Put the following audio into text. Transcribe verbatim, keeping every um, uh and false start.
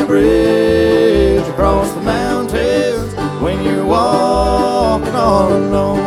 a bridge across the mountains when you're walking all alone.